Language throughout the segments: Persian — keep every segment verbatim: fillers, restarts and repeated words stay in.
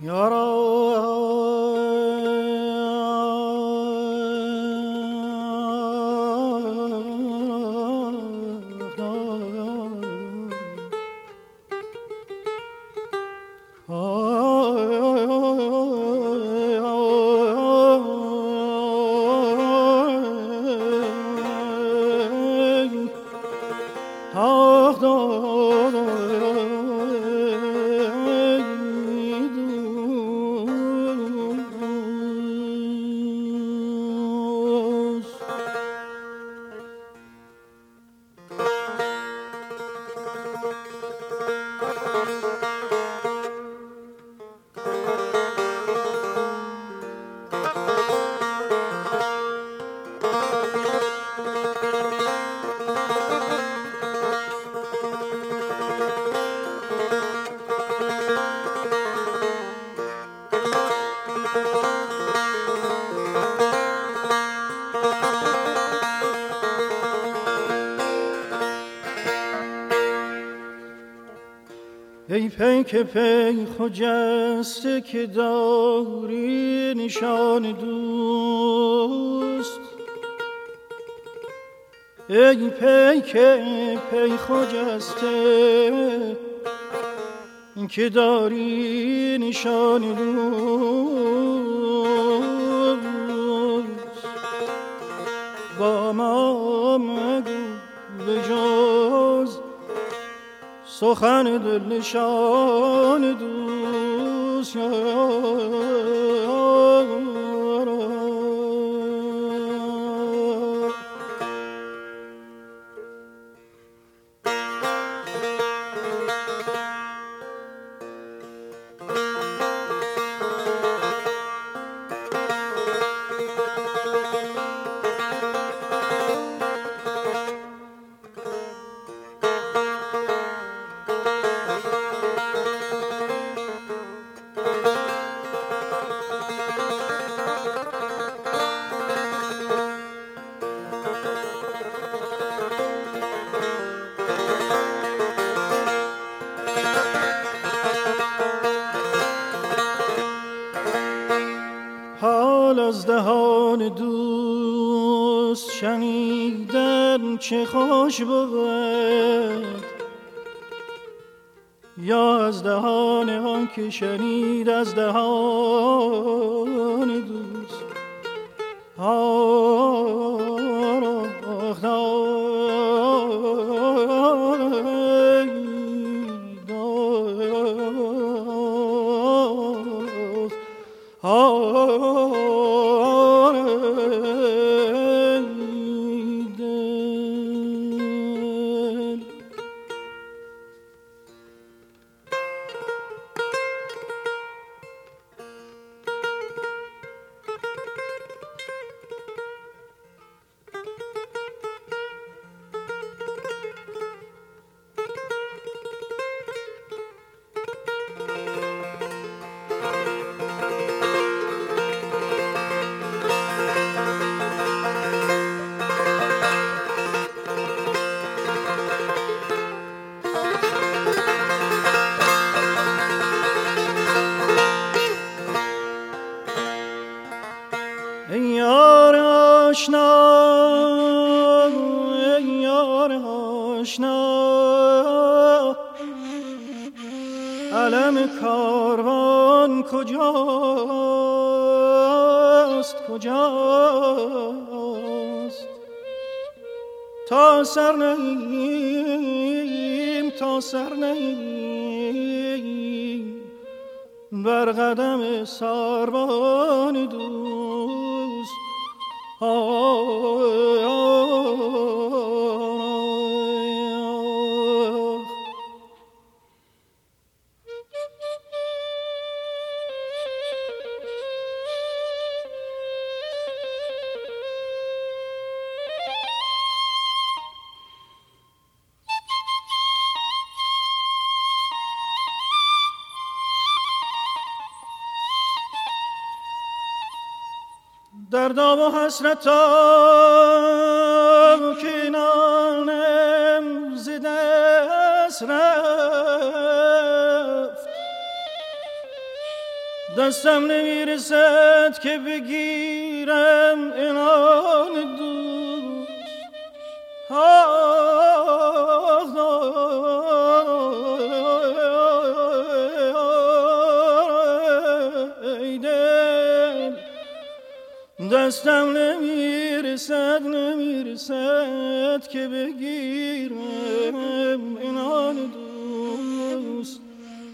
ای پیک پی خجسته که داری نشان دوست، ای پیک پی خجسته که داری نشان دوست، با ما مگو به جز سخن دل نشان دوست. حال از دهان دوست شنیدن چه خوش بود، یا از دهان آن که شنید از دهان دوست. آخ ای یار آشنا، ای یار آشنا، علم کاروان کجاست کجاست؟ تا سر نهیم تا سر نهیم بر قدم ساربان دوست. در دام و حسرتم که نانم ز دست رفت، دستم نمیرسد که بگیرم عنان دوست. ای دل دستم نمیرسد نمیرسد که بگیرم عنان دوست.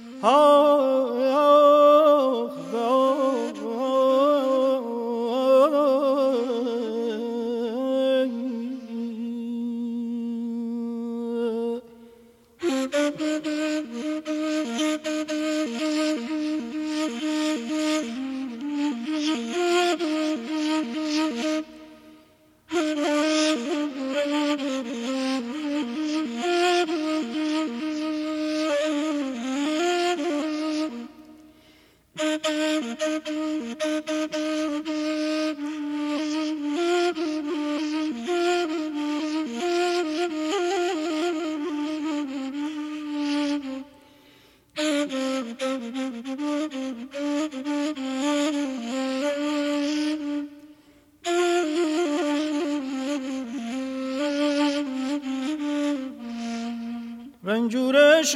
رنجورش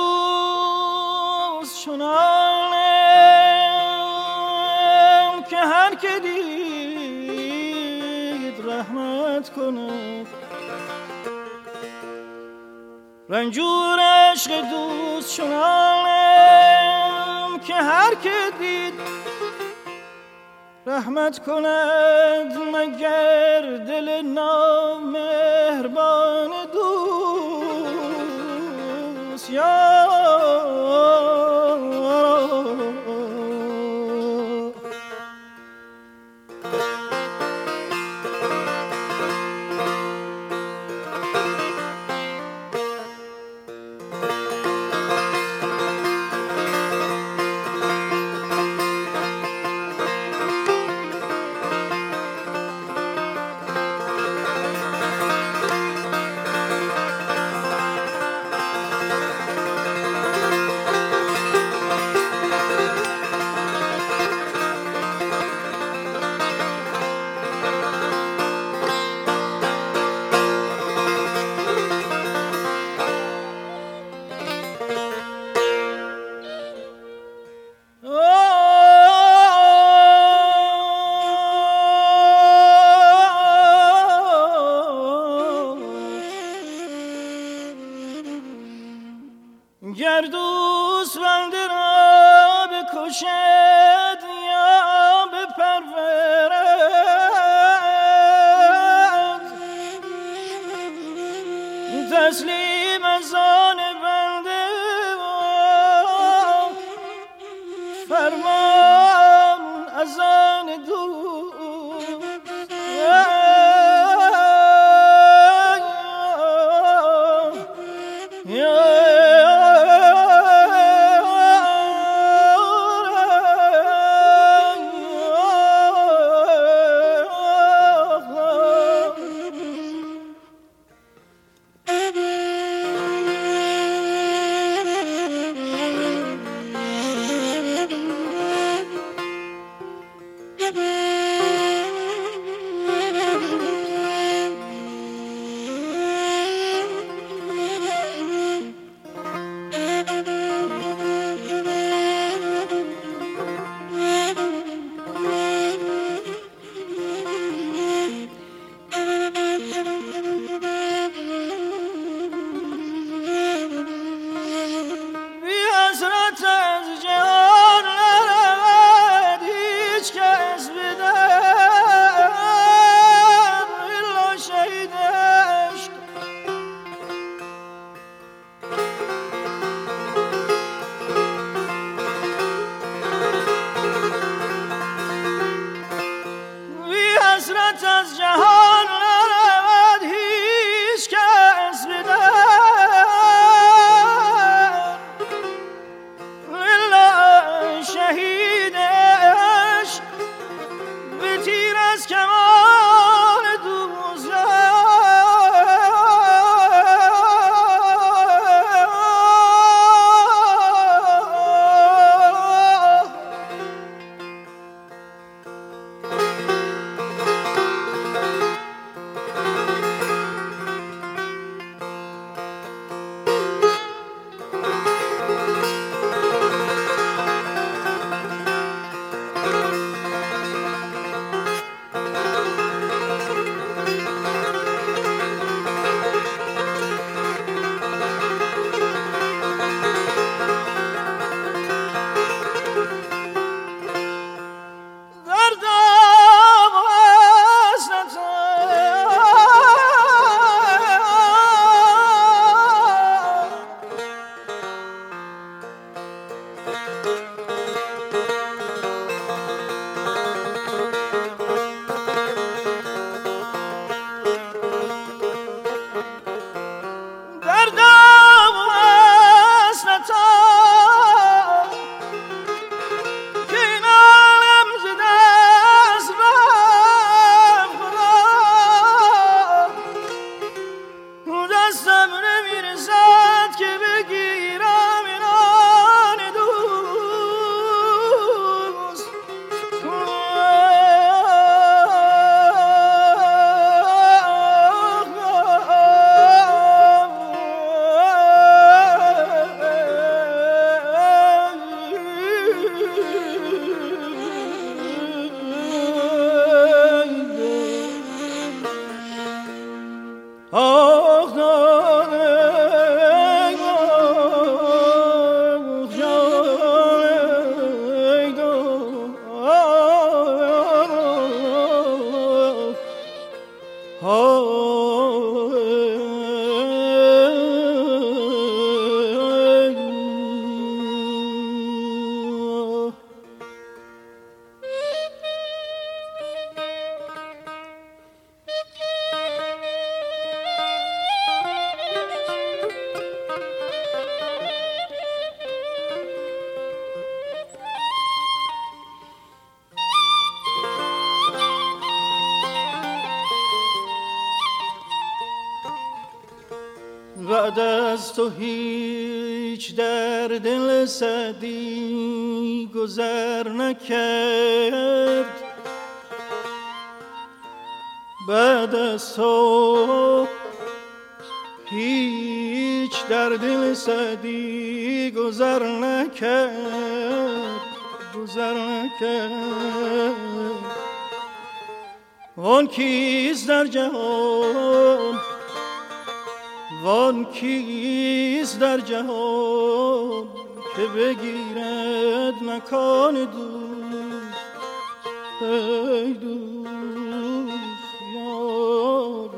دوست چنانم که هر که دید رحمت کند. رنجور عشق دوست چنانم که هر که دید رحمت کند، مگر دل نامهربان دوست. یا گر دوست بنده را بکشد یا بپرورد، تسلیم از آن بنده فرمان از آن دوست. حسرت از جهان نرود هیچ کس به در، لله شهید عشق به تیر از کمان دوزخ. بعد از تو هیچ در دل سعدی گذر نکرد، بعد از تو هیچ در دل سعدی گذر نکرد گذر نکرد آن کیست در جهان وان کیست در جهان که بگیرد مکان دوست ای دوست یار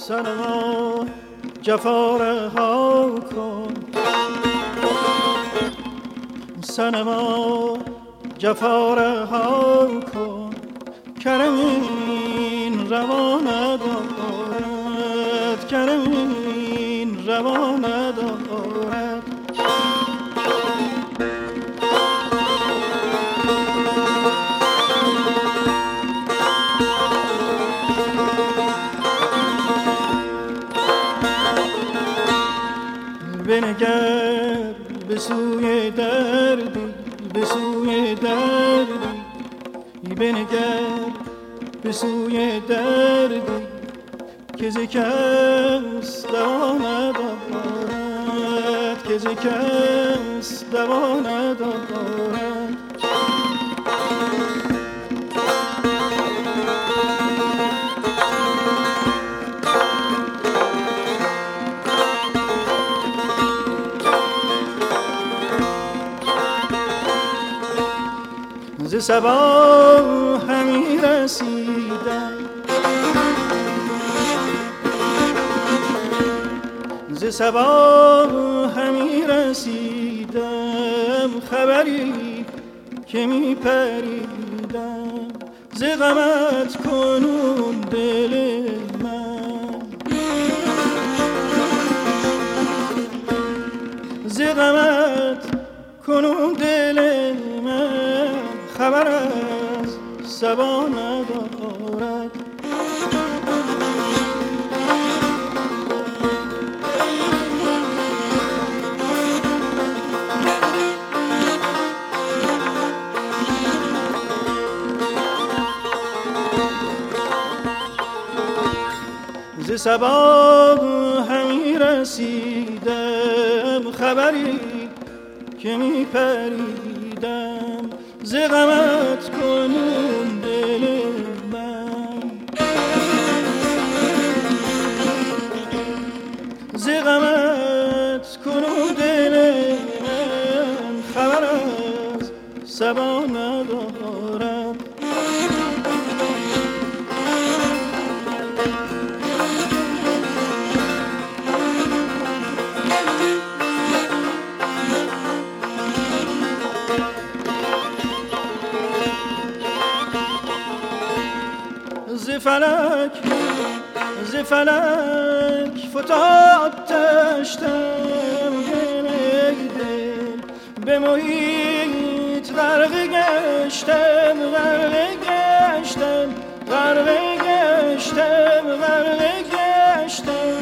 سنما جفا رها کن، سنما جفا رها کن، کرم این روا ندارد، کرم این روا ندارد. بنگر به سوی دردی، به سوی دردی، بنگر به سوی دردی که ز کس دوا ندارد، که ز کس دوا ندارد. ز صبا همی رسیدم، ز صبا همی رسیدم، خبری که می پریدم، ز غمت کنون دل من، ز غمت کنون دل من، خبر از صبا ندارد. ز صبا همی رسیدم، خبری که می پریدم، ز غمت کنون دل من، ز غمت کنون دل من، خبر از صبا ندارد. ز فلک ز فلک فتاد تشتم، دل دل به محیط غرق گشتم، غرق گشتم، غرق گشتم، غرق گشتم.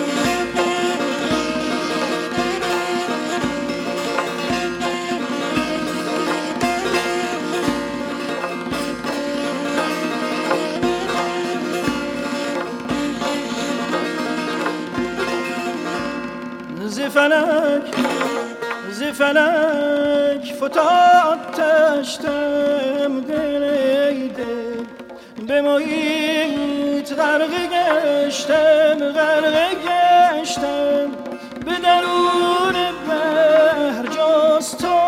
ز فلک ز فلک فتاد تشتم، دل دل به محیط غرق گشتم، غرق گشتم، به درون بحر جز تو،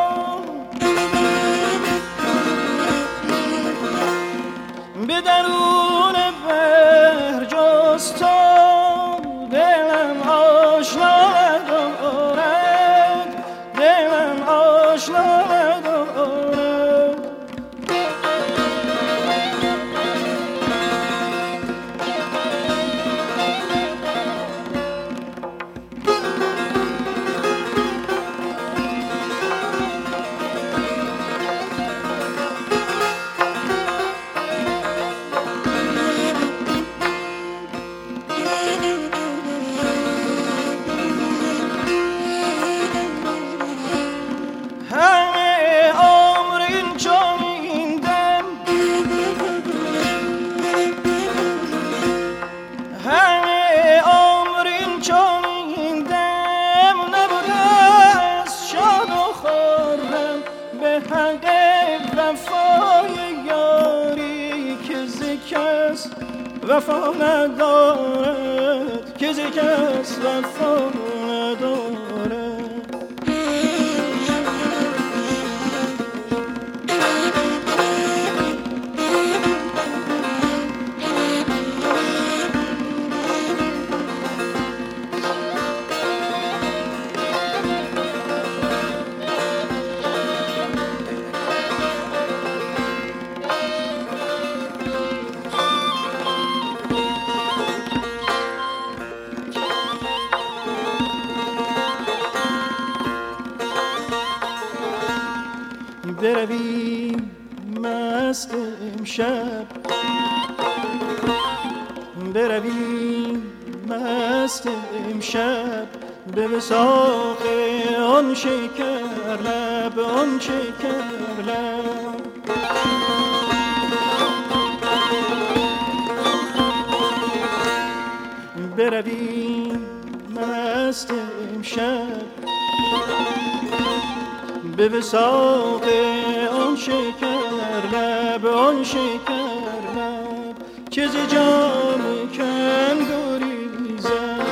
به درون بحر جز تو، دلم آشنا ندارد، دلم آشنا ندارد. وفا ندارد، که ز کس وفا ندارد. برویم مست امشب به وثاق آن شکر لب، آن شکر لب. برویم مست امشب به وثاق آن شکر لب، آن شکر لب. که ز جام کم گریزد،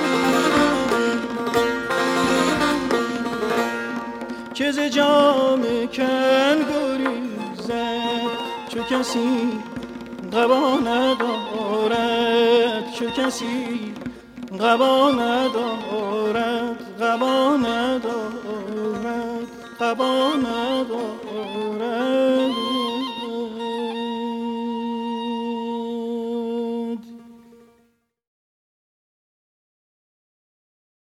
که ز جام کم گریزد، چو کسی قبا ندارد، چو کسی قبا ندارد، قبا ندارد، قبا ندارد.